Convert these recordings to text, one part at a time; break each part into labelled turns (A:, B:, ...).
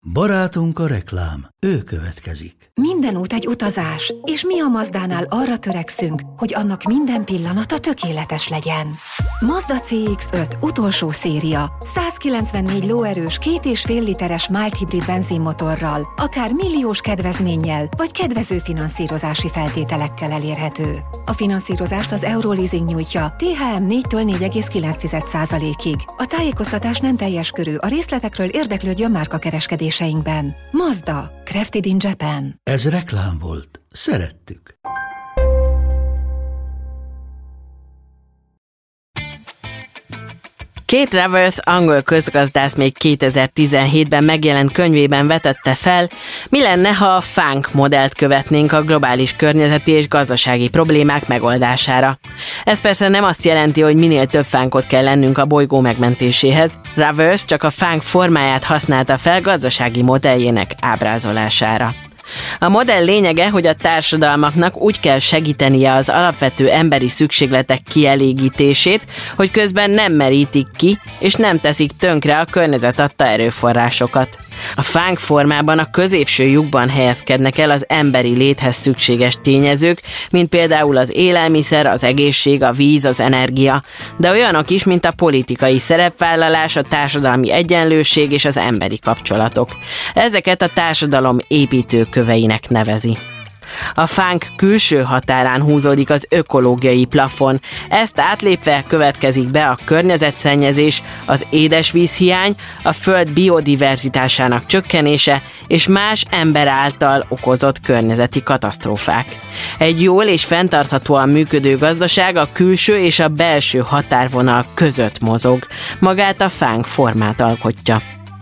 A: Barátunk a reklám, ő következik.
B: Minden út egy utazás, és mi a Mazdánál arra törekszünk, hogy annak minden pillanata tökéletes legyen. Mazda CX-5 utolsó széria, 194 lóerős 2,5 literes mild hibrid benzinmotorral, akár milliós kedvezménnyel, vagy kedvező finanszírozási feltételekkel elérhető. A finanszírozást az Euroleasing nyújtja, THM 4-től 4,9%-ig. A tájékoztatás nem teljes körű, a részletekről érdeklődjön márkakereskedéseinkben. Mazda, crafted in Japan.
A: Ez reklám volt. Szerettük.
C: Kate Raworth angol közgazdász még 2017-ben megjelent könyvében vetette fel, mi lenne, ha a FUNK modellt követnénk a globális környezeti és gazdasági problémák megoldására. Ez persze nem azt jelenti, hogy minél több fánkot kell lennünk a bolygó megmentéséhez. Raworth csak a FUNK formáját használta fel gazdasági modelljének ábrázolására. A modell lényege, hogy a társadalmaknak úgy kell segítenie az alapvető emberi szükségletek kielégítését, hogy közben nem merítik ki, és nem teszik tönkre a környezet adta erőforrásokat. A FUNK formában a középső lyukban helyezkednek el az emberi léthez szükséges tényezők, mint például az élelmiszer, az egészség, a víz, az energia, de olyanok is, mint a politikai szerepvállalás, a társadalmi egyenlőség és az emberi kapcsolatok. Ezeket a társadalom építőköveinek nevezi. A FUNK külső határán húzódik az ökológiai plafon. Ezt átlépve következik be a környezetszennyezés, az édesvízhiány, a föld biodiverzitásának csökkenése és más ember által okozott környezeti katasztrófák. Egy jól és fenntarthatóan működő gazdaság a külső és a belső határvonal között mozog. Magát a FUNK formát alkotja.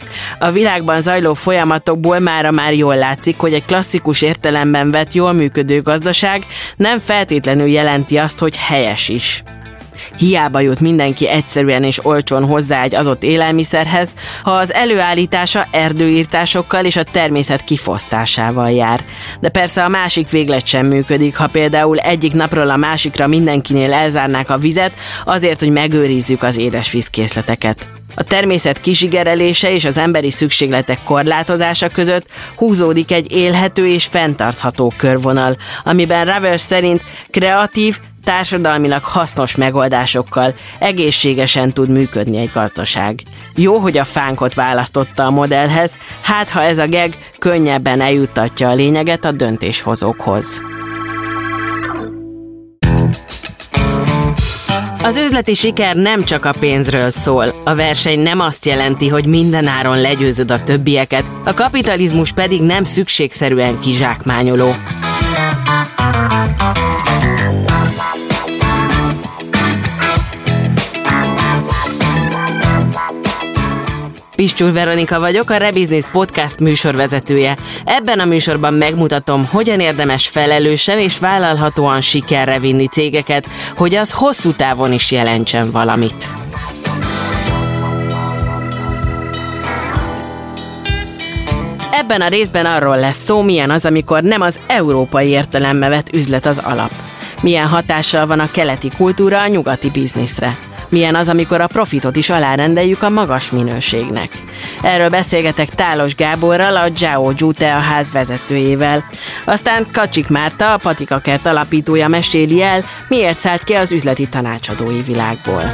C: A világban zajló folyamatokból már jól látszik, hogy egy klasszikus értelemben vett jól működő gazdaság nem feltétlenül jelenti azt, hogy helyes is. Hiába jut mindenki egyszerűen és olcsón hozzá egy adott élelmiszerhez, ha az előállítása erdőirtásokkal és a természet kifosztásával jár. De persze a másik véglet sem működik, ha például egyik napról a másikra mindenkinél elzárnák a vizet azért, hogy megőrizzük az édesvízkészleteket. A természet kizsigerelése és az emberi szükségletek korlátozása között húzódik egy élhető és fenntartható körvonal, amiben Raworth szerint kreatív, társadalmilag hasznos megoldásokkal egészségesen tud működni egy gazdaság. Jó, hogy a FUNK-ot választotta a modellhez, hát ha ez a geg könnyebben eljuttatja a lényeget a döntéshozókhoz. Az üzleti siker nem csak a pénzről szól. A verseny nem azt jelenti, hogy minden áron legyőzöd a többieket, a kapitalizmus pedig nem szükségszerűen kizsákmányoló. Piscsúr Veronika vagyok, a Rebusiness Podcast műsorvezetője. Ebben a műsorban megmutatom, hogyan érdemes felelősen és vállalhatóan sikerre vinni cégeket, hogy az hosszú távon is jelentsen valamit. Ebben a részben arról lesz szó, milyen az, amikor nem az európai értelembe vett üzlet az alap. Milyen hatással van a keleti kultúra a nyugati bizniszre. Milyen az, amikor a profitot is alárendeljük a magas minőségnek. Erről beszélgetek Tálos Gáborral, a Zhao Zhute ház vezetőjével. Aztán Kacsik Márta, a Patikakert alapítója meséli el, miért szállt ki az üzleti tanácsadói világból.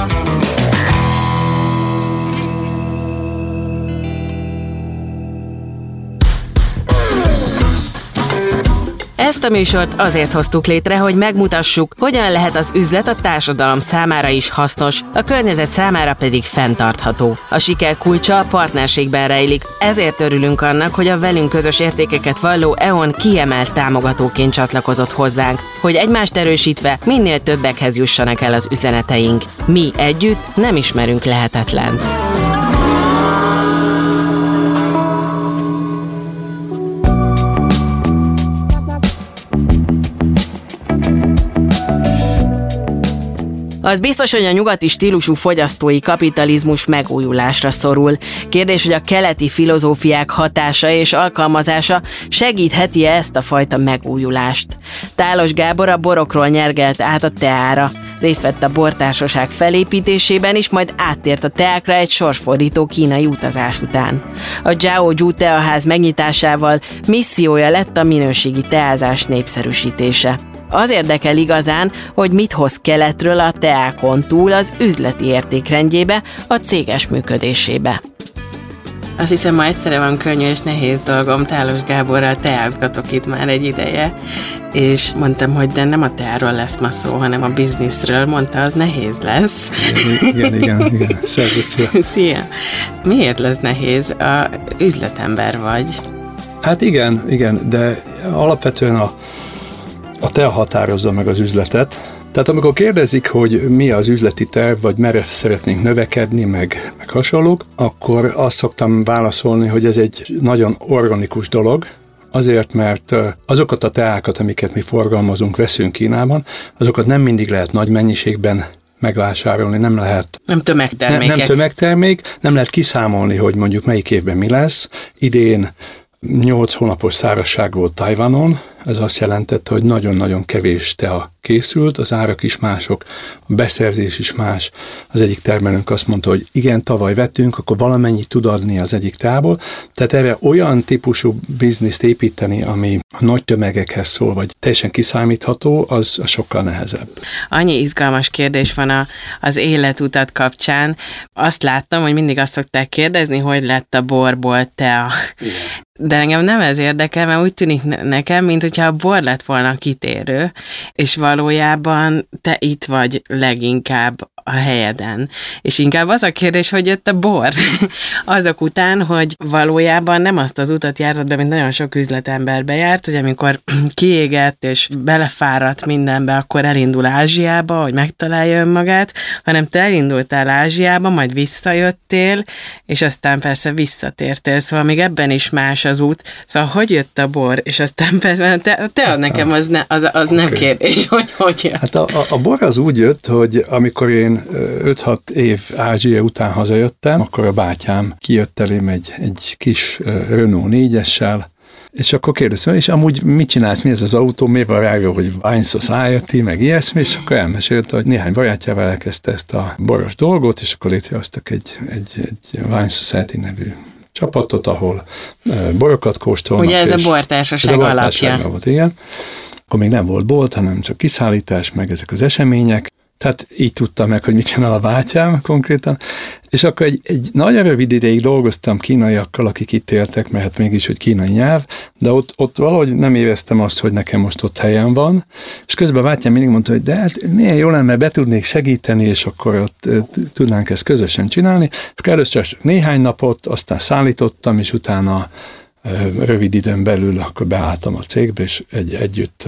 C: Ezt a műsort azért hoztuk létre, hogy megmutassuk, hogyan lehet az üzlet a társadalom számára is hasznos, a környezet számára pedig fenntartható. A siker kulcsa a partnerségben rejlik, ezért örülünk annak, hogy a velünk közös értékeket valló E.ON kiemelt támogatóként csatlakozott hozzánk, hogy egymást erősítve minél többekhez jussanak el az üzeneteink. Mi együtt nem ismerünk lehetetlent. Az biztos, hogy a nyugati stílusú fogyasztói kapitalizmus megújulásra szorul. Kérdés, hogy a keleti filozófiák hatása és alkalmazása segítheti-e ezt a fajta megújulást? Tálos Gábor a borokról nyergelt át a teára. Részt vett a bortársaság felépítésében is, majd áttért a teákra egy sorsfordító kínai utazás után. A Zhaozhou teaház megnyitásával missziója lett a minőségi teázás népszerűsítése. Az érdekel igazán, hogy mit hoz keletről a teákon túl az üzleti értékrendjébe, a céges működésébe. Azt hiszem, ma egyszerre van könnyű és nehéz dolgom. Tálos Gáborral teázgatok itt már egy ideje, és mondtam, hogy de nem a teáról lesz ma szó, hanem a bizniszről. Mondta, az nehéz lesz.
D: Igen. Szervusz, szia.
C: Szia. Miért lesz nehéz? A üzletember vagy.
D: Hát igen, de alapvetően a tea határozza meg az üzletet. Tehát amikor kérdezik, hogy mi az üzleti terv, vagy merre szeretnénk növekedni, meg hasonlók, akkor azt szoktam válaszolni, hogy ez egy nagyon organikus dolog, azért, mert azokat a teákat, amiket mi forgalmazunk, veszünk Kínában, azokat nem mindig lehet nagy mennyiségben megvásárolni, nem lehet...
C: Nem tömegtermékek.
D: Nem tömegtermék, nem lehet kiszámolni, hogy mondjuk melyik évben mi lesz. Idén 8 hónapos szárazság volt Tajvanon, ez azt jelentette, hogy nagyon-nagyon kevés tea készült, az árak is mások, a beszerzés is más. Az egyik termelőnk azt mondta, hogy igen, tavaly vettünk, akkor valamennyit tud adni az egyik teából. Tehát erre olyan típusú bizniszt építeni, ami a nagy tömegekhez szól, vagy teljesen kiszámítható, az sokkal nehezebb.
C: Annyi izgalmas kérdés van az életutat kapcsán. Azt láttam, hogy mindig azt szokták kérdezni, hogy lett a borból tea. Igen. De engem nem ez érdekel, mert úgy tűnik nekem, mint hogyha a bor lett volna kitérő, és valójában te itt vagy leginkább a helyeden. És inkább az a kérdés, hogy jött a bor azok után, hogy valójában nem azt az utat jártad be, mint nagyon sok üzletember bejárt, hogy amikor kiégett és belefáradt mindenbe, akkor elindul Ázsiába, hogy megtalálja önmagát, hanem te elindultál Ázsiába, majd visszajöttél, és aztán persze visszatértél. Szóval még ebben is más az út. Szóval hogy jött a bor, és aztán persze te nekem az nem kérdés, hogy jött.
D: Hát a bor az úgy jött, hogy amikor én 5-6 év Ázsia után hazajöttem, akkor a bátyám kijött elém egy kis Renault 4-essel, és akkor kérdeztem, és amúgy mit csinálsz, mi ez az autó, miért van rájól, hogy Wine Society, meg ilyesmi, és akkor elmesélte, hogy néhány barátjával elkezdte ezt a boros dolgot, és akkor létrehoztak egy Wine Society nevű csapatot, ahol borokat kóstolnak.
C: Ugye ez a bortársaság alapja.
D: Volt, igen. Akkor még nem volt bolt, hanem csak kiszállítás, meg ezek az események. Tehát így tudtam meg, hogy mit csinál a bátyám konkrétan. És akkor egy nagyon rövid ideig dolgoztam kínaiakkal, akik itt éltek, mert hát mégis, hogy kínai nyelv, de ott valahogy nem éreztem azt, hogy nekem most ott helyem van. És közben a bátyám mindig mondta, hogy de hát milyen jó lenne, be tudnék segíteni, és akkor ott tudnánk ezt közösen csinálni. És akkor először csak néhány napot, aztán szállítottam, és utána rövid időn belül akkor beálltam a cégbe, és együtt.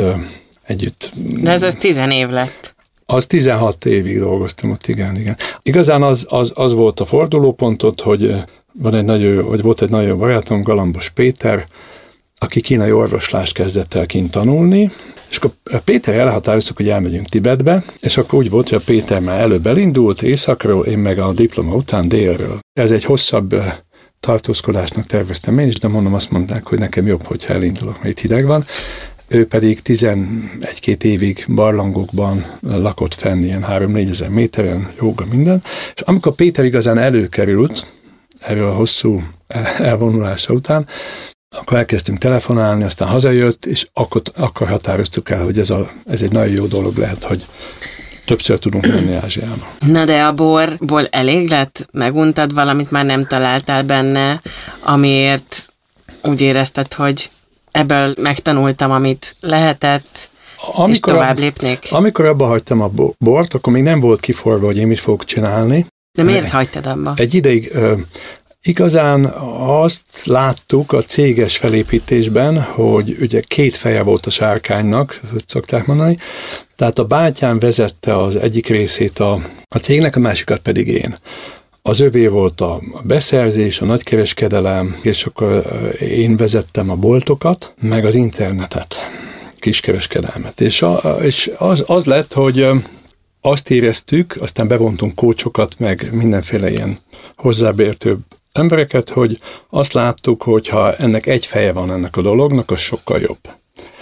C: De ez 10 év lett.
D: Az 16 évig dolgoztam ott, igen. Igazán az volt a fordulópontot, hogy volt egy nagyon barátom, Galambos Péter, aki kínai orvoslást kezdett el kint tanulni, és akkor Péter elhatároztuk, hogy elmegyünk Tibetbe, és akkor úgy volt, hogy a Péter már előbb elindult északról, én meg a diploma után délről. Ez egy hosszabb tartózkodásnak terveztem én is, de azt mondták, hogy nekem jobb, hogyha elindulok, mert itt hideg van. Ő pedig 11-2 évig barlangokban lakott fenn, ilyen 3-4 ezer méteren, jóga, minden. És amikor Péter igazán előkerült, erről a hosszú elvonulása után, akkor elkezdtünk telefonálni, aztán hazajött, és akkor határoztuk el, hogy ez egy nagyon jó dolog lehet, hogy többször tudunk menni Ázsiába.
C: Na de a borból elég lett? Meguntad valamit, már nem találtál benne, amiért úgy érezted, hogy ebből megtanultam, amit lehetett, és tovább lépnék.
D: Amikor abba hagytam a bort, akkor még nem volt kiforva, hogy én mit fogok csinálni.
C: De miért hagytad abba?
D: Egy ideig igazán azt láttuk a céges felépítésben, hogy ugye 2 feje volt a sárkánynak, ezt szokták mondani, tehát a bátyám vezette az egyik részét a cégnek, a másikat pedig én. Az övé volt a beszerzés, a nagykereskedelem, és akkor én vezettem a boltokat, meg az internetet, kiskereskedelmet. És az lett, hogy azt éreztük, aztán bevontunk kócsokat, meg mindenféle ilyen hozzáértőbb embereket, hogy azt láttuk, hogy ha ennek egy feje van ennek a dolognak, az sokkal jobb.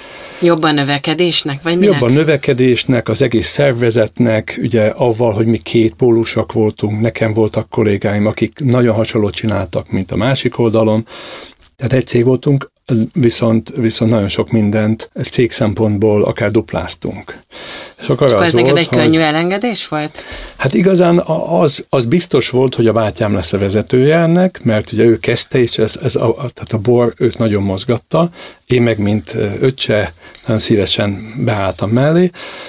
C: Jobb a növekedésnek, vagy minek?
D: Jobb a növekedésnek, az egész szervezetnek, ugye avval, hogy mi két pólusak voltunk, nekem voltak kollégáim, akik nagyon hasonlót csináltak, mint a másik oldalon. Tehát egy cég voltunk, viszont nagyon sok mindent cég szempontból akár dupláztunk.
C: És akkor ez neked egy könnyű elengedés volt?
D: Hát igazán az biztos volt, hogy a bátyám lesz a vezetője ennek, mert ugye ő kezdte, és tehát a bor őt nagyon mozgatta, én meg mint öccse nagyon szívesen beálltam mellé,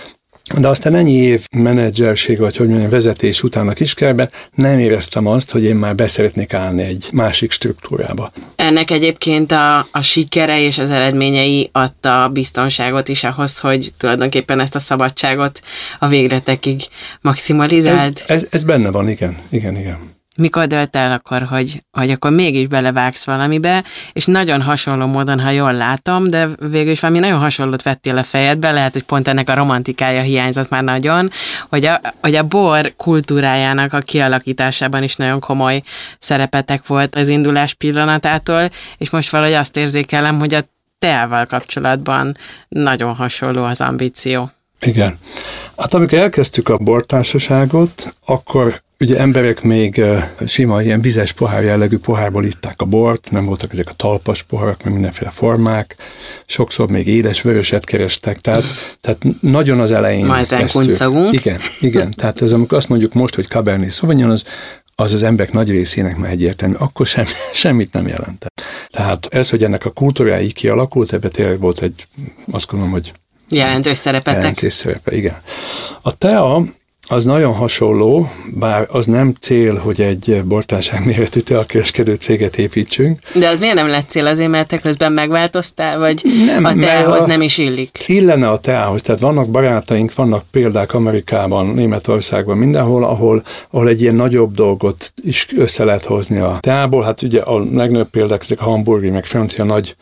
D: de aztán ennyi év menedzserség, vagy hogy mondjam, vezetés után a Kiskerbe nem éreztem azt, hogy én már beszeretnék állni egy másik struktúrába.
C: Ennek egyébként a sikere és az eredményei adta biztonságot is ahhoz, hogy tulajdonképpen ezt a szabadságot a végletekig maximalizáld?
D: Ez benne van, igen.
C: Mikor dölt el akkor, hogy akkor mégis belevágsz valamibe, és nagyon hasonló módon, ha jól látom, de végül is valami nagyon hasonlót vettél a fejedbe, lehet, hogy pont ennek a romantikája hiányzott már nagyon, hogy a bor kultúrájának a kialakításában is nagyon komoly szerepetek volt az indulás pillanatától, és most valahogy azt érzékelem, hogy a teával kapcsolatban nagyon hasonló az ambíció.
D: Igen. Hát amikor elkezdtük a bortársaságot, akkor ugye emberek még sima ilyen vizes pohár jellegű pohárból itták a bort, nem voltak ezek a talpas poharak, meg mindenféle formák, sokszor még édes vöröset kerestek, tehát nagyon az elején
C: ma ezen kuncogunk.
D: Igen, tehát ez amikor azt mondjuk most, hogy Cabernet Sauvignon, az emberek nagy részének már egyértelmű, akkor semmit nem jelentett. Tehát ez, hogy ennek a kultúrája így kialakult, ebben tényleg volt egy, azt gondolom, hogy
C: jelentős szerepetek.
D: Igen. A tea az nagyon hasonló, bár az nem cél, hogy egy bortárság méretű teakereskedő céget építsünk.
C: De az miért nem lett cél azért, mert te közben megváltoztál, vagy nem, a teához nem is illik?
D: Illene a teához, tehát vannak barátaink, vannak példák Amerikában, Németországban, mindenhol, ahol egy ilyen nagyobb dolgot is össze lehet hozni a teából. Hát ugye a legnagyobb példák ezek a hamburgi, meg francia nagy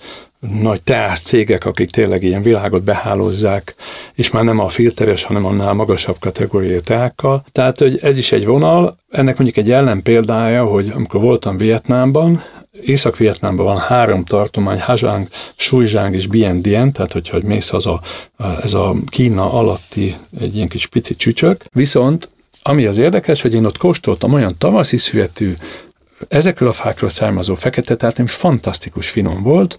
D: teás cégek, akik tényleg ilyen világot behálózzák, és már nem a filteres, hanem annál magasabb kategóriai teákkal. Tehát, hogy ez is egy vonal, ennek mondjuk egy ellenpéldája, hogy amikor voltam Vietnámban, Észak-Vietnámban van 3 tartomány, Ha Giang, Sui Giang és Bien Dien, tehát hogyha mész ez a Kína alatti egy ilyen kis pici csücsök. Viszont, ami az érdekes, hogy én ott kóstoltam olyan tavaszi születű, ezekről a fákról származó fekete, tehát egy fantasztikus finom volt,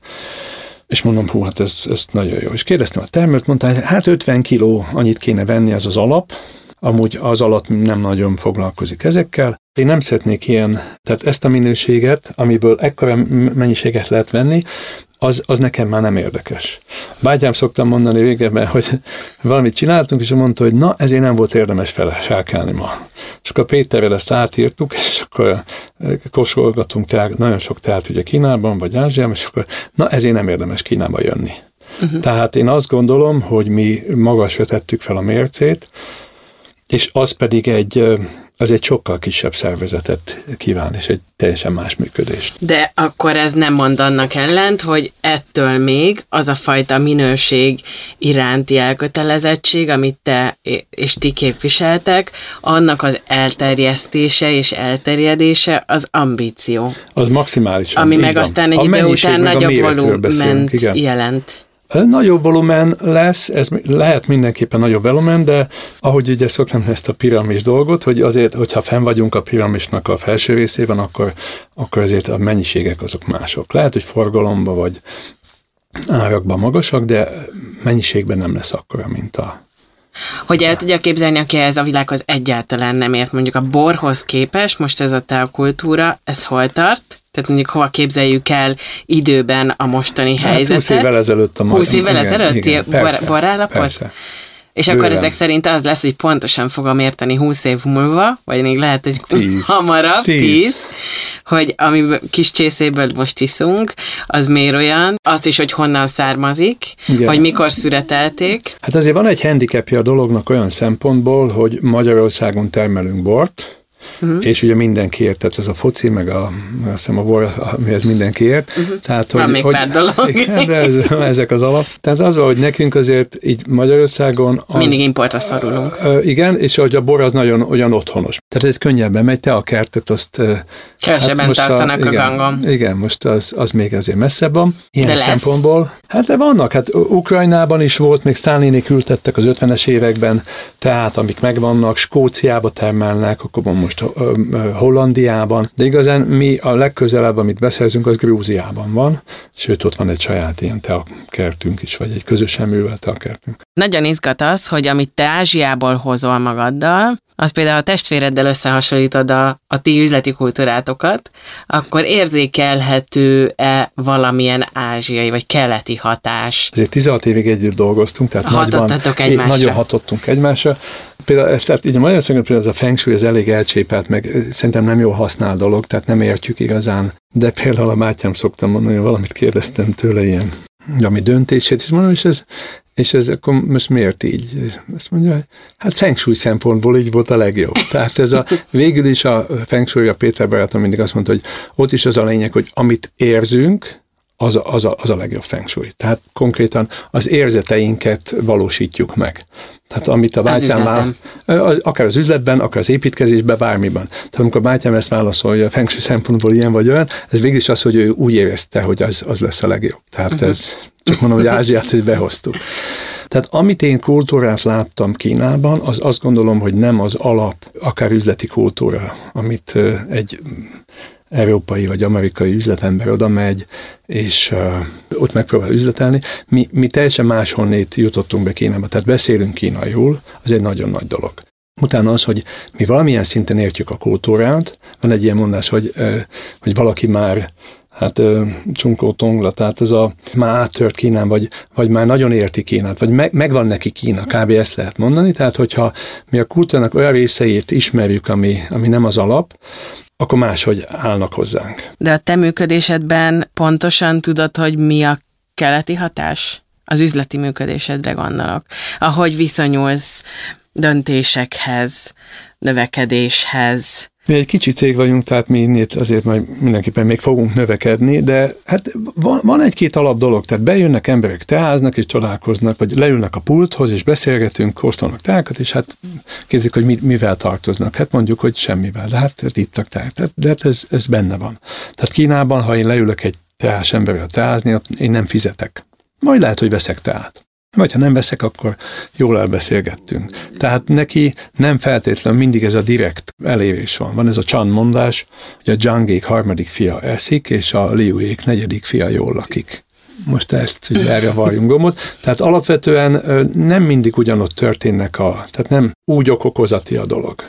D: és mondom, hát ez nagyon jó. És kérdeztem a termelőt, mondta, hogy hát 50 kiló annyit kéne venni, ez az alap, amúgy az alatt nem nagyon foglalkozik ezekkel. Én nem szeretnék ilyen, tehát ezt a minőséget, amiből ekkora mennyiséget lehet venni, az nekem már nem érdekes. Bátyám szoktam mondani régebben, hogy valamit csináltunk, és mondta, hogy na, ezért nem volt érdemes felkelni ma. És akkor Péterrel ezt átírtuk, és akkor kóstolgatunk nagyon sok teát ugye Kínában, vagy Ázsiában, és akkor na, ezért nem érdemes Kínába jönni. Tehát én azt gondolom, hogy mi magasra tettük fel a mércét, és az pedig egy sokkal kisebb szervezetet kíván, és egy teljesen más működést.
C: De akkor ez nem mond annak ellent, hogy ettől még az a fajta minőség iránti elkötelezettség, amit te és ti képviseltek, annak az elterjesztése és elterjedése az ambíció.
D: Az maximálisan.
C: Ami meg aztán egy idő után nagyobb volument jelent.
D: Nagyobb volumen lesz, ez lehet mindenképpen nagyobb volumen, de ahogy ugye szoktam ezt a piramis dolgot, hogy azért, hogyha fenn vagyunk a piramisnak a felső részében, akkor azért a mennyiségek azok mások. Lehet, hogy forgalomban vagy árakban magasak, de mennyiségben nem lesz akkora, mint a...
C: Hogy el tudja képzelni, aki ez a világhoz egyáltalán nem ért, mondjuk a borhoz képest, most ez a teakultúra, ez hol tart? Tehát mondjuk hova képzeljük el időben a mostani helyzetet?
D: 20 évvel ezelőtt a
C: 20 évvel ezelőtti borállapot?
D: Persze.
C: És bőven. Akkor ezek szerint az lesz, hogy pontosan fogom érteni 20 év múlva, vagy még lehet, hogy
D: 10.
C: hamarabb, 10, hogy ami kis csészéből most iszunk, az miért olyan, azt is, hogy honnan származik, igen. Hogy mikor szüretelték.
D: Hát azért van egy handicapja a dolognak olyan szempontból, hogy Magyarországon termelünk bort, és ugye mindenkiért, tehát ez a foci, meg azt hiszem a bor, amihez mindenkiért. Tehát,
C: van még pár dolog.
D: Igen, de ezek az alap. Tehát az van, hogy nekünk azért így Magyarországon...
C: Mindig importra szorulunk.
D: Igen, és hogy a bor az nagyon olyan otthonos. Tehát ez könnyebben megy, te a kertet azt...
C: Kevesebben tartanak a gangon.
D: Igen, most az még azért messzebb van. Ilyen szempontból. Hát de vannak, hát Ukrajnában is volt, még Sztálinék ültettek az 50-es években, tehát amik megvannak, Skóciába termelnek, akkor van most Hollandiában, de igazán mi a legközelebb, amit beszerzünk, az Grúziában van, sőt ott van egy saját ilyen teakertünk is, vagy egy közösen művelt teakertünk.
C: Nagyon izgat az, hogy amit te Ázsiából hozol magaddal, az például a testvéreddel összehasonlítod a ti üzleti kultúrátokat, akkor érzékelhető-e valamilyen ázsiai vagy keleti hatás?
D: Ezért 16 évig együtt dolgoztunk, tehát nagyon hatottunk egymásra. Például, tehát így a magyar szöget, például ez a feng shui, ez elég elcsépelt, meg szerintem nem jól használ dolog, tehát nem értjük igazán. De például a bátyám szoktam mondani, hogy valamit kérdeztem tőle ilyen, ami döntését, és mondom, és ez akkor most miért így? Azt mondja, hogy hát feng shui szempontból így volt a legjobb. Tehát ez végül is a feng shui, a Péter barátom mindig azt mondta, hogy ott is az a lényeg, hogy amit érzünk, az a legjobb feng shui. Tehát konkrétan az érzeteinket valósítjuk meg. Tehát amit a bátyám akár az üzletben, akár az építkezésben, bármiben. Tehát amikor a bátyám ezt válaszolja, a feng shui szempontból ilyen vagy olyan, ez végül is az, hogy ő úgy érezte, hogy az lesz a legjobb. Tehát ez, csak mondom, hogy Ázsiát is behoztuk. Tehát amit én kultúrát láttam Kínában, az azt gondolom, hogy nem az alap, akár üzleti kultúra, amit egy európai vagy amerikai üzletember oda megy, és ott megpróbál üzletelni. Mi teljesen máshonnét jutottunk be Kínába, tehát beszélünk kínaiul, az egy nagyon nagy dolog. Utána az, hogy mi valamilyen szinten értjük a kultúrát, van egy ilyen mondás, hogy valaki már csunkó tongla, tehát ez már áttört Kínán, vagy már nagyon érti Kínát, vagy megvan neki Kína, kb. Ezt lehet mondani, tehát hogyha mi a kultúrának olyan részeit ismerjük, ami nem az alap, akkor máshogy állnak hozzánk.
C: De a te működésedben pontosan tudod, hogy mi a keleti hatás? Az üzleti működésedre gondolok. Ahogy viszonyulsz döntésekhez, növekedéshez.
D: Mi egy kicsi cég vagyunk, tehát mi innét azért majd mindenképpen még fogunk növekedni, de hát van egy-két alap dolog, tehát bejönnek emberek, teáznak és csodálkoznak, vagy leülnek a pulthoz, és beszélgetünk, kóstolnak teákat, és hát kérdezik, hogy mivel tartoznak. Hát mondjuk, hogy semmivel, de hát ittak teát, de hát ez benne van. Tehát Kínában, ha én leülök egy teás emberrel teázni, én nem fizetek. Majd lehet, hogy veszek teát. Vagy ha nem veszek, akkor jól elbeszélgettünk. Tehát neki nem feltétlenül mindig ez a direkt elérés van. Van ez a Chan mondás, hogy a Zhangék 3. fia eszik, és a Liuék 4. fia jól lakik. Most ezt erre varjunk gombot. Tehát alapvetően nem mindig ugyanott történnek tehát nem úgy okokozati a dolog.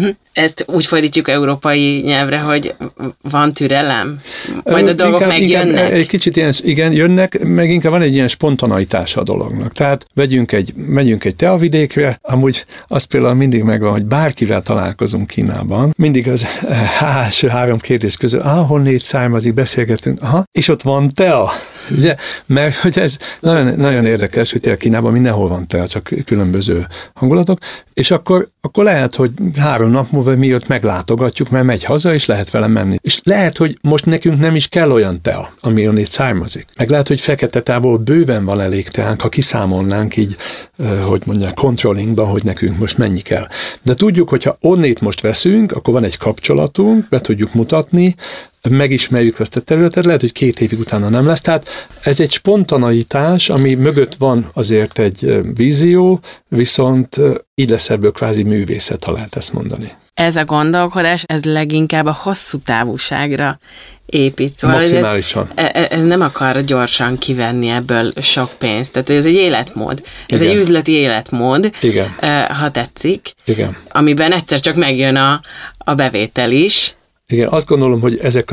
C: Ezt úgy fordítjuk európai nyelvre, hogy van türelem? Majd a dolgok megjönnek?
D: Egy kicsit ilyen, igen, jönnek, meg inkább van egy ilyen spontaneitása a dolognak. Tehát megyünk egy teavidékre, amúgy az például mindig megvan, hogy bárkivel találkozunk Kínában, mindig az első 3 kérdés közül, honnét származik, beszélgetünk, és ott van tea. Ugye? Mert hogy ez nagyon, nagyon érdekes, hogy Kínában mindenhol van tea, csak különböző hangulatok, és akkor lehet, hogy 3 nap múlva mi ott meglátogatjuk, mert megy haza, és lehet vele menni. És lehet, hogy most nekünk nem is kell olyan tea, ami onnét származik. Meg lehet, hogy fekete teából bőven van elég teánk, ha kiszámolnánk így, hogy mondják, controllingban, hogy nekünk most mennyi kell. De tudjuk, hogyha onnét most veszünk, akkor van egy kapcsolatunk, be tudjuk mutatni, megismerjük azt a területet, lehet, hogy 2 évig utána nem lesz. Tehát ez egy spontaneitás, ami mögött van azért egy vízió, viszont így lesz ebből kvázi művészet, ha lehet ezt mondani.
C: Ez a gondolkodás, ez leginkább a hosszú távúságra épít. Szóval
D: maximálisan.
C: Ez nem akar gyorsan kivenni ebből sok pénzt. Tehát ez egy életmód. Ez egy üzleti életmód,
D: igen,
C: ha tetszik,
D: igen,
C: amiben egyszer csak megjön a bevétel is.
D: Igen, azt gondolom, hogy ezek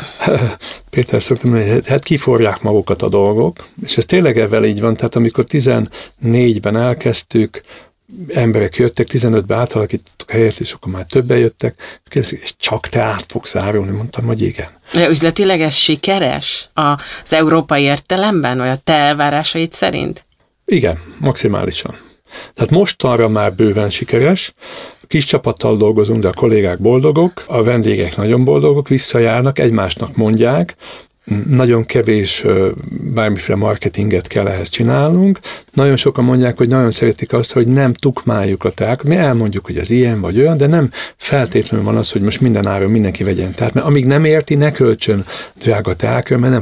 D: Péter szoktam mondani, hát kiforják magukat a dolgok, és ez tényleg ebben így van, tehát amikor 14-ben elkezdtük, emberek jöttek, 15-ben átalakítottuk a helyet, és akkor már többen jöttek, és csak te át fogsz árulni, mondtam, hogy igen.
C: Üzletileg ez sikeres az európai értelemben, vagy a te elvárásaid szerint?
D: Igen, maximálisan. Tehát mostanra már bőven sikeres, kis csapattal dolgozunk, de a kollégák boldogok, a vendégek nagyon boldogok, visszajárnak, egymásnak mondják, nagyon kevés bármiféle marketinget kell ehhez csinálnunk. Nagyon sokan mondják, hogy nagyon szeretik azt, hogy nem tukmáljuk a teákat. Mi elmondjuk, hogy ez ilyen vagy olyan, de nem feltétlenül van az, hogy most minden áron mindenki vegyen teát, mert amíg nem érti, ne költsön drága teákra, mert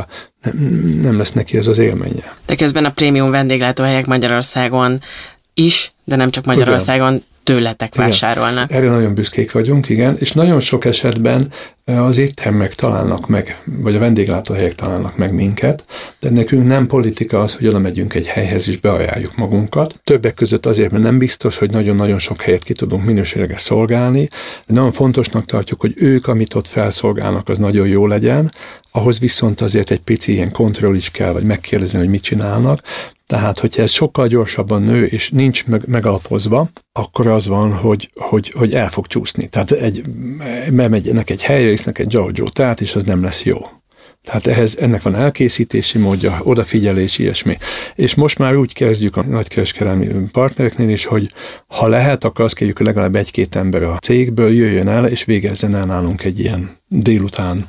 D: nem lesz neki ez az élménye.
C: De közben a prémium vendéglátóhelyek Magyarországon is, de nem csak Magyarországon, tőletek vásárolnak.
D: Erre nagyon büszkék vagyunk, igen, és nagyon sok esetben az éttermek találnak meg, vagy a vendéglátóhelyek találnak meg minket, de nekünk nem politika az, hogy oda megyünk egy helyhez és beajánljuk magunkat. Többek között azért, mert nem biztos, hogy nagyon-nagyon sok helyet ki tudunk minőségileg szolgálni. Nagyon fontosnak tartjuk, hogy ők, amit ott felszolgálnak, az nagyon jó legyen, ahhoz viszont azért egy pici ilyen kontroll is kell, vagy megkérdezni, hogy mit csinálnak. Tehát, hogyha ez sokkal gyorsabban nő, és nincs megalapozva, akkor az van, hogy el fog csúszni. Tehát bemegynek egy helyre, isznek egy Giorgio teát, és az nem lesz jó. Tehát ennek van elkészítési módja, odafigyelés, ilyesmi. És most már úgy kezdjük a nagykereskedelmi partnereknél is, hogy ha lehet, akkor azt kérjük, hogy legalább 1-2 ember a cégből jöjjön el, és végezzen el nálunk egy ilyen délután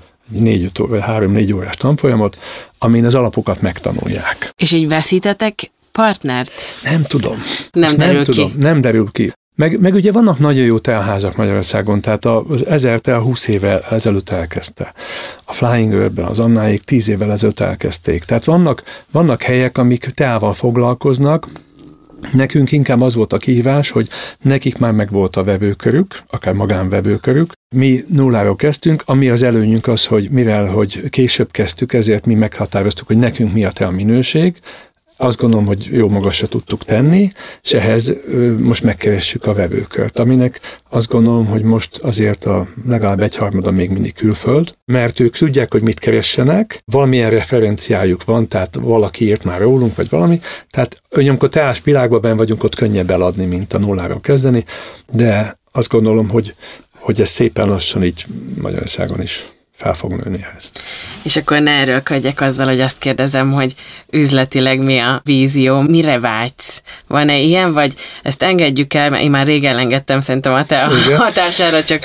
D: 3-4 órás tanfolyamot, amin az alapokat megtanulják.
C: És így veszítetek partnert?
D: Nem tudom.
C: Nem
D: derül ki. Meg ugye vannak nagyon jó teaházak Magyarországon, tehát az 1000 tea 20 évvel ezelőtt elkezdte. A Flying Earth-ben, az Annáék 10 évvel ezelőtt elkezdték. Tehát vannak helyek, amik teával foglalkoznak. Nekünk inkább az volt a kihívás, hogy nekik már megvolt a vevőkörük, akár magánvevőkörük. Mi nulláról kezdtünk, ami az előnyünk az, hogy mivel hogy később kezdtük, ezért mi meghatároztuk, hogy nekünk mi a tea minőség. Azt gondolom, hogy jó magasra tudtuk tenni, és ehhez most megkeressük a vevőkört, aminek azt gondolom, hogy most azért legalább 1/3 még mindig külföld, mert ők tudják, hogy mit keressenek, valamilyen referenciájuk van, tehát valaki írt már rólunk, vagy valami, tehát amikor teás világban benn vagyunk, ott könnyebb eladni, mint a nulláról kezdeni, de azt gondolom, hogy ez szépen lassan így Magyarországon is fel fog nőni ehhez.
C: És akkor ne erőlködjek azzal, hogy azt kérdezem, hogy üzletileg mi a vízió, mire vágysz? Van-e ilyen, vagy ezt engedjük el, mert én már rég elengedtem szerintem a te hatására, csak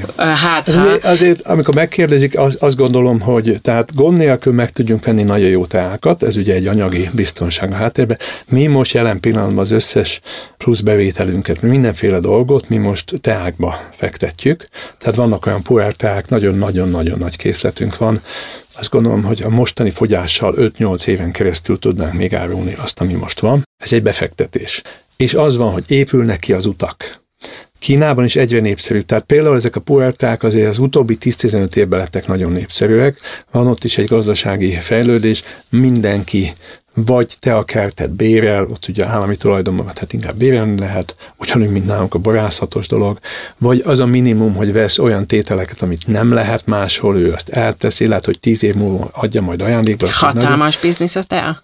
D: Azért, amikor megkérdezik, azt gondolom, hogy tehát gond nélkül meg tudjunk venni nagyon jó teákat, ez ugye egy anyagi biztonság a háttérben. Mi most jelen pillanatban az összes plusz bevételünket, mindenféle dolgot mi most teákba fektetjük, tehát vannak olyan puer teák, nagyon-nagyon-nagyon nagy készletünk van. Azt gondolom, hogy a mostani fogyással 5-8 éven keresztül tudnánk még árulni azt, ami most van. Ez egy befektetés. És az van, hogy épülnek ki az utak. Kínában is egyre népszerűbb. Tehát például ezek a puerták azért az utóbbi 10-15 évben lettek nagyon népszerűek. Van ott is egy gazdasági fejlődés. Mindenki vagy teakertet bérel, ott ugye állami tulajdonban, hát inkább bérelni lehet, ugyanúgy, mint nálunk a borászatos dolog, vagy az a minimum, hogy vesz olyan tételeket, amit nem lehet máshol, ő azt elteszi, lehet, hogy 10 év múlva adja majd ajándékba.
C: Hatalmas biznisz a tea?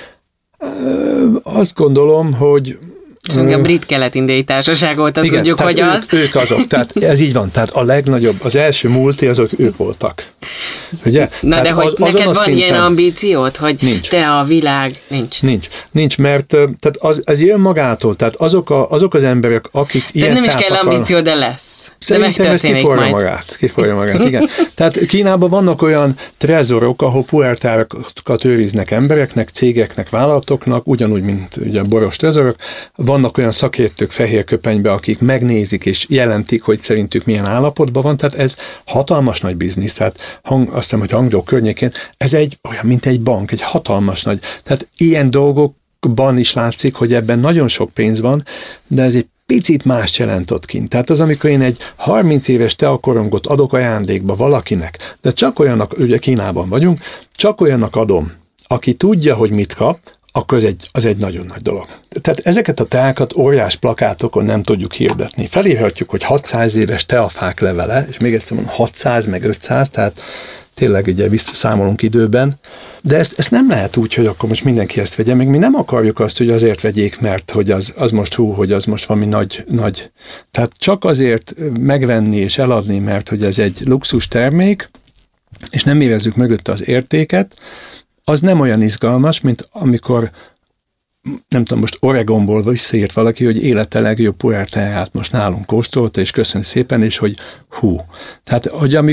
D: Azt gondolom, hogy
C: a Brit Kelet-Indiai Társaság óta igen, tudjuk, hogy az.
D: Ők azok, tehát ez így van, tehát a legnagyobb, az első multi, azok ők voltak. Ugye?
C: Na tehát de hogy neked van szinten ilyen ambíciót, hogy nincs. Te a világ,
D: Nincs, mert tehát az jön magától, tehát azok az emberek, akik ilyen
C: nem is kell ambíció, de lesz.
D: Szerintem ez kiforja magát, igen. Tehát Kínában vannak olyan trezorok, ahol puertárakat őriznek embereknek, cégeknek, vállalatoknak, ugyanúgy, mint ugye a boros trezorok. Vannak olyan szakértők fehér köpenybe, akik megnézik és jelentik, hogy szerintük milyen állapotban van, tehát ez hatalmas nagy biznisz, tehát azt hiszem, hogy Hangzsou környékén ez olyan, mint egy bank, egy hatalmas nagy, tehát ilyen dolgokban is látszik, hogy ebben nagyon sok pénz van, de ez egy picit más jelent ott kint. Tehát az, amikor én egy 30 éves teakorongot adok ajándékba valakinek, de csak olyannak, ugye Kínában vagyunk, csak olyannak adom, aki tudja, hogy mit kap, akkor az egy nagyon nagy dolog. Tehát ezeket a teákat óriás plakátokon nem tudjuk hirdetni. Felírhatjuk, hogy 600 éves teafák levele, és még egyszer mondom, 600 meg 500, tehát tényleg ugye visszaszámolunk időben, de ezt nem lehet úgy, hogy akkor most mindenki ezt vegye, még mi nem akarjuk azt, hogy azért vegyék, mert hogy az most hogy az most valami nagy. Tehát csak azért megvenni és eladni, mert hogy ez egy luxus termék, és nem érezzük mögötte az értéket, az nem olyan izgalmas, mint amikor nem tudom, most Oregonból visszaírt valaki, hogy élete legjobb puer teát most nálunk kóstolta, és köszön szépen, és hogy Tehát, hogy amikor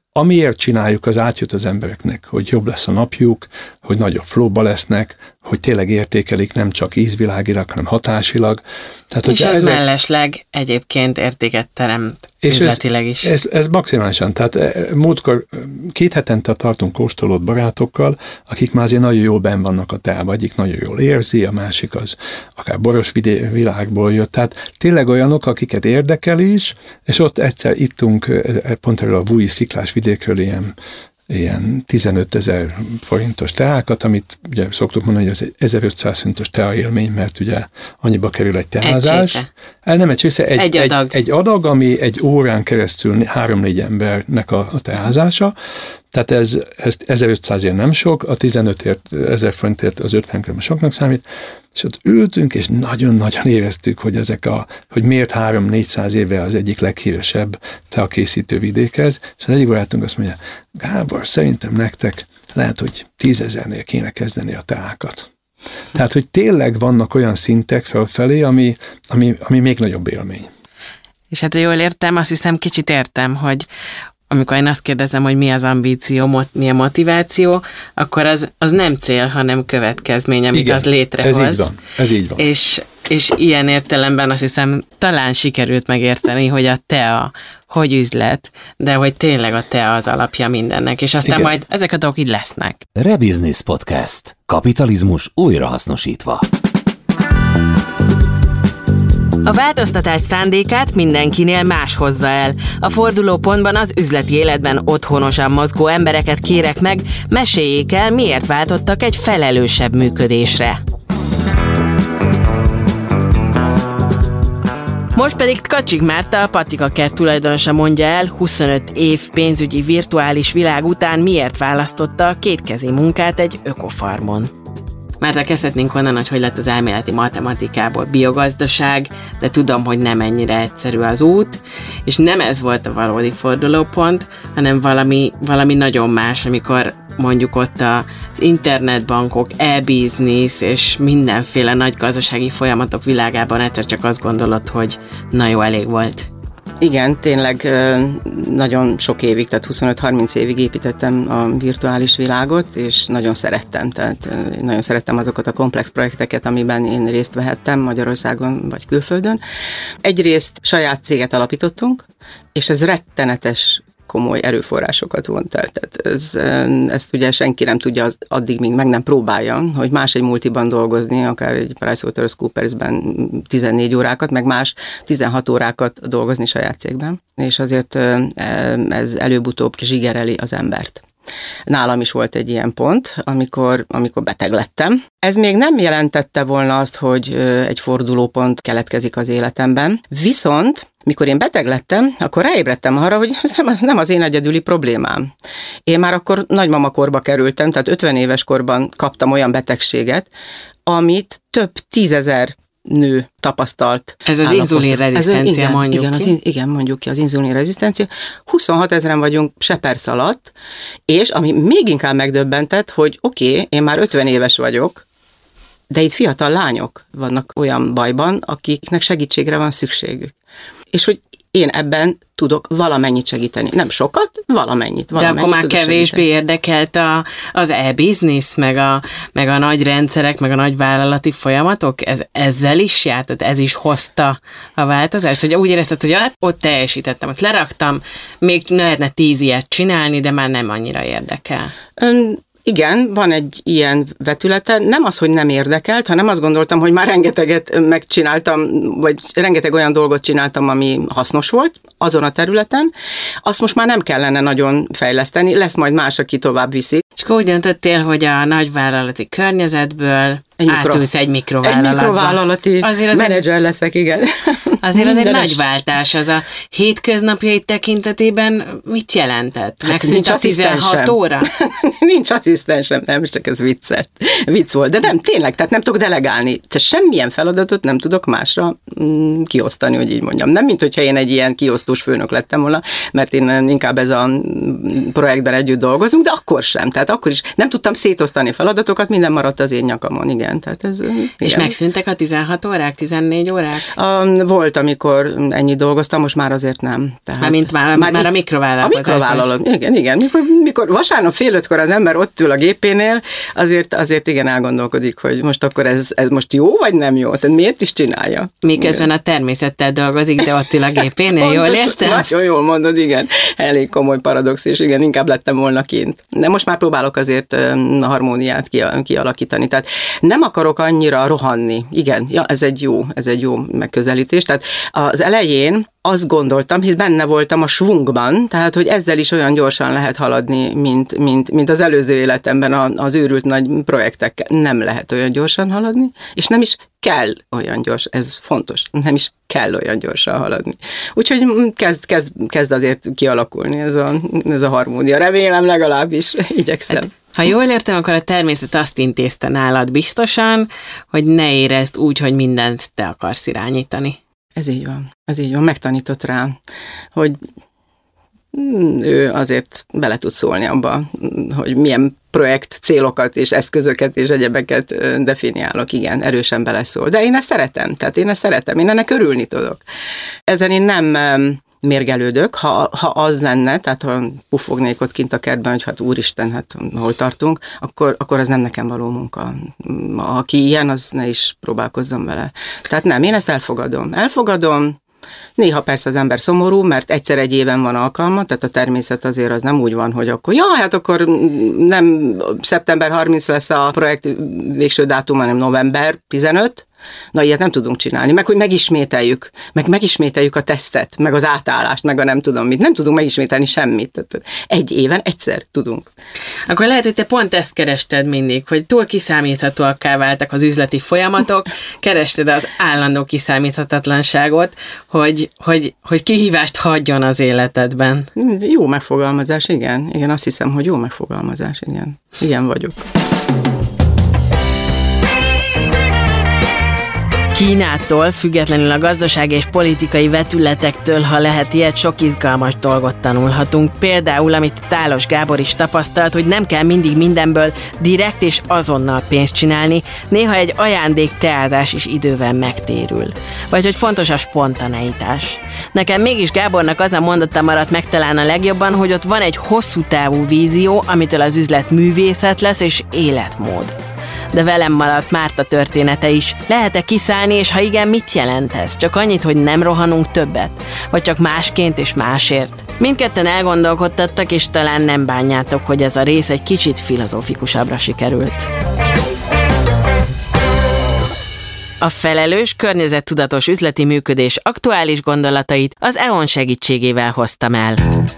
D: amiért csináljuk, az átjut az embereknek, hogy jobb lesz a napjuk, hogy nagyobb flowba lesznek, hogy tényleg értékelik nem csak ízvilágilag, hanem hatásilag. Tehát,
C: és ez mellesleg egyébként értéket teremt üzletileg is.
D: Ez maximálisan. Tehát múltkor 2 hetente tartunk kóstolót barátokkal, akik már azért nagyon jól benn vannak a teában. Egyik nagyon jól érzi, a másik az akár boros világból jött. Tehát tényleg olyanok, akiket érdekel is, és ott egyszer ittunk pont erről a Vui sziklás vidékről ilyen 15 000 forintos teákat, amit ugye szoktuk mondani, hogy az 1500 forintos tea élmény, mert ugye annyiba kerül egy teázás. Nem egy csésze, egy adag, ami egy órán keresztül 3-4 embernek a teázása. Tehát ez 1500-ért nem sok, a 15 000 forintért az 50 g soknak számít, és ott ültünk, és nagyon-nagyon éreztük, hogy hogy miért 300-400 éve az egyik leghíresebb teakészítő vidékhez, és az egyik barátunk azt mondja, Gábor, szerintem nektek lehet, hogy 10 000-nél kéne kezdeni a teákat. Tehát, hogy tényleg vannak olyan szintek felfelé, ami még nagyobb élmény.
C: És hát, ha jól értem, azt hiszem kicsit értem, hogy amikor én azt kérdezem, hogy mi az ambíció, mi a motiváció, akkor az nem cél, hanem következmény, amit igen, az létrehoz.
D: Ez így van.
C: És ilyen értelemben azt hiszem talán sikerült megérteni, hogy a tea, hogy üzlet, de hogy tényleg a tea az alapja mindennek, és aztán igen, majd ezek a dolgok így lesznek.
A: Rebusiness Podcast. Kapitalizmus újrahasznosítva.
C: A változtatás szándékát mindenkinél más hozza el. A fordulópontban az üzleti életben otthonosan mozgó embereket kérek meg, meséljék el, miért váltottak egy felelősebb működésre. Most pedig Tkacsik Márta, a Patika Kert tulajdonosa mondja el, 25 év pénzügyi virtuális világ után miért választotta a kétkezi munkát egy ökofarmon. Márta, kezdhetnénk onnan, hogy lett az elméleti matematikából biogazdaság, de tudom, hogy nem ennyire egyszerű az út, és nem ez volt a valódi fordulópont, hanem valami nagyon más, amikor mondjuk ott az internetbankok, e-business és mindenféle nagy gazdasági folyamatok világában egyszer csak azt gondolod, hogy na jó, elég volt.
E: Igen, tényleg nagyon sok évig, tehát 25-30 évig építettem a virtuális világot, és nagyon szerettem, tehát nagyon szerettem azokat a komplex projekteket, amiben én részt vehettem Magyarországon vagy külföldön. Egyrészt saját céget alapítottunk, és ez rettenetes komoly erőforrásokat vont el. Tehát ezt ugye senki nem tudja addig, míg meg nem próbálja, hogy más egy multiban dolgozni, akár egy PricewaterhouseCoopersben 14 órákat, meg más 16 órákat dolgozni saját cégben. És azért ez előbb-utóbb zsigereli az embert. Nálam is volt egy ilyen pont, amikor beteg lettem. Ez még nem jelentette volna azt, hogy egy fordulópont keletkezik az életemben, viszont mikor én beteg lettem, akkor ráébredtem arra, hogy ez nem az én egyedüli problémám. Én már akkor nagymamakorba kerültem, tehát 50 éves korban kaptam olyan betegséget, amit több 10 000 nő tapasztalt.
C: Ez az inzulinrezisztencia, mondjuk ki?
E: Igen, mondjuk ki, az inzulinrezisztencia. 26 000-en vagyunk se perc alatt, és ami még inkább megdöbbentett, hogy oké, én már 50 éves vagyok, de itt fiatal lányok vannak olyan bajban, akiknek segítségre van szükségük. És hogy én ebben tudok valamennyit segíteni. Nem sokat, valamennyit.
C: De akkor már kevésbé érdekelt az e-business, meg a nagy rendszerek, meg a nagy vállalati folyamatok? Ezzel is járt? Tehát ez is hozta a változást? Hogy úgy érezted, hogy ott teljesítettem, ott leraktam, még lehetne 10 ilyet csinálni, de már nem annyira érdekel.
E: Igen, van egy ilyen vetülete. Nem az, hogy nem érdekelt, hanem azt gondoltam, hogy már rengeteget megcsináltam, vagy rengeteg olyan dolgot csináltam, ami hasznos volt azon a területen. Azt most már nem kellene nagyon fejleszteni, lesz majd más, aki tovább viszi.
C: És akkor úgy döntöttél, hogy a nagyvállalati környezetből átülsz egy mikrovállalatba.
E: Egy mikrovállalati menedzser leszek, igen.
C: Azért az egy nagy váltás, az a hétköznapjai tekintetében mit jelentett? Megszűnt a 16 óra?
E: Nincs asszisztensem, nem, csak ez vicc volt. De nem, tényleg, tehát nem tudok delegálni. Tehát semmilyen feladatot nem tudok másra kiosztani, hogy így mondjam. Nem, mint hogyha én egy ilyen kiosztós főnök lettem volna, mert én inkább ez a projektben együtt dolgozunk, de akkor sem. Tehát akkor is nem tudtam szétosztani feladatokat, minden maradt az én nyakamon, igen. Tehát ez,
C: és megszűntek a 16 órák, 14 órák?
E: volt, amikor ennyit dolgoztam, most már azért nem. Tehát
C: mint már a mikrovállalkozásban.
E: Igen. Mikor vasárnap 4:30 az ember ott ül a gépénél, azért igen elgondolkodik, hogy most akkor ez most jó, vagy nem jó? Tehát miért is csinálja?
C: Miközben a természettel dolgozik, de ott ül a gépénél, jól értem?
E: Nagyon jól mondod, igen. Elég komoly paradox, és igen, inkább lettem volna kint. De most már próbálok azért a harmóniát kialakítani. Tehát nem akarok annyira rohanni. Igen, ja, ez egy jó megközelítés. Tehát az elején azt gondoltam, hisz benne voltam a svungban, tehát, hogy ezzel is olyan gyorsan lehet haladni, mint az előző életemben az őrült nagy projektekkel. Nem lehet olyan gyorsan haladni, és nem is kell olyan gyors, ez fontos, nem is kell olyan gyorsan haladni. Úgyhogy kezd azért kialakulni ez a harmónia. Remélem, legalábbis igyekszem.
C: Ha jól értem, akkor a természet azt intézte nálad biztosan, hogy ne érezd úgy, hogy mindent te akarsz irányítani.
E: Ez így van, megtanított rá, hogy ő azért bele tud szólni abba, hogy milyen projekt célokat és eszközöket és egyebeket definiálok, igen, erősen beleszól. De én ezt szeretem, én ennek örülni tudok. Ezen én nem mérgelődök, ha az lenne, tehát ha pufognék ott kint a kertben, hogy hát úristen, hát hol tartunk, akkor az nem nekem való munka. Aki ilyen, az ne is próbálkozzon vele. Tehát nem, én ezt elfogadom, néha persze az ember szomorú, mert egyszer egy éven van alkalma, tehát a természet azért az nem úgy van, hogy akkor hát akkor nem szeptember 30 lesz a projekt végső dátum, hanem november 15, na ilyet nem tudunk csinálni, meg hogy megismételjük a tesztet, meg az átállást, meg a nem tudom mit, nem tudunk megismételni semmit, tehát egy éven egyszer tudunk.
C: Akkor lehet, hogy te pont ezt kerested mindig, hogy túl kiszámíthatóakká váltak az üzleti folyamatok, kerested az állandó kiszámíthatatlanságot, hogy kihívást hagyjon az életedben.
E: Jó megfogalmazás, igen, azt hiszem, hogy jó megfogalmazás, igen. Ilyen vagyok.
C: Kínától, függetlenül a gazdasági és politikai vetületektől, ha lehet ilyet, sok izgalmas dolgot tanulhatunk. Például, amit Tálos Gábor is tapasztalt, hogy nem kell mindig mindenből direkt és azonnal pénzt csinálni, néha egy ajándék teázás is idővel megtérül. Vagy hogy fontos a spontaneitás. Nekem mégis Gábornak az a mondata maradt meg talán a legjobban, hogy ott van egy hosszú távú vízió, amitől az üzlet művészet lesz és életmód. De velem maradt Márta története is. Lehet-e kiszállni, és ha igen, mit jelent ez? Csak annyit, hogy nem rohanunk többet? Vagy csak másként és másért? Mindketten elgondolkodtattak, és talán nem bánjátok, hogy ez a rész egy kicsit filozófikusabbra sikerült. A felelős, környezettudatos üzleti működés aktuális gondolatait az EON segítségével hoztam el.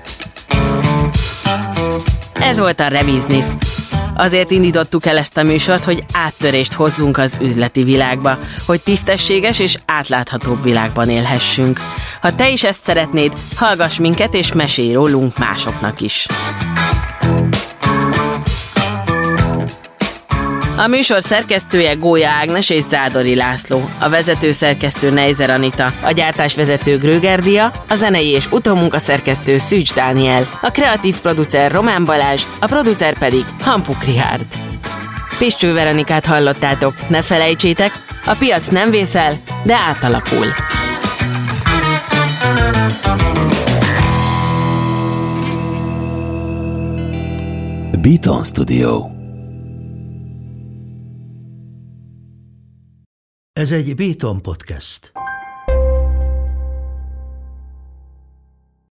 C: Ez volt a Rebusiness. Azért indítottuk el ezt a műsort, hogy áttörést hozzunk az üzleti világba, hogy tisztességes és átláthatóbb világban élhessünk. Ha te is ezt szeretnéd, hallgass minket és mesélj rólunk másoknak is. A műsor szerkesztője Gólya Ágnes és Zádori László, a vezető szerkesztő Neizer Anita, a gyártásvezető Gröger Dia, a zenei és utómunkaszerkesztő Szűcs Dániel, a kreatív producer Román Balázs, a producer pedig Hampuk Richárd. Piscső Veronikát hallottátok, ne felejtsétek, a piac nem vészel, de átalakul.
A: Beaton Studio.
F: Ez egy Beaton Podcast.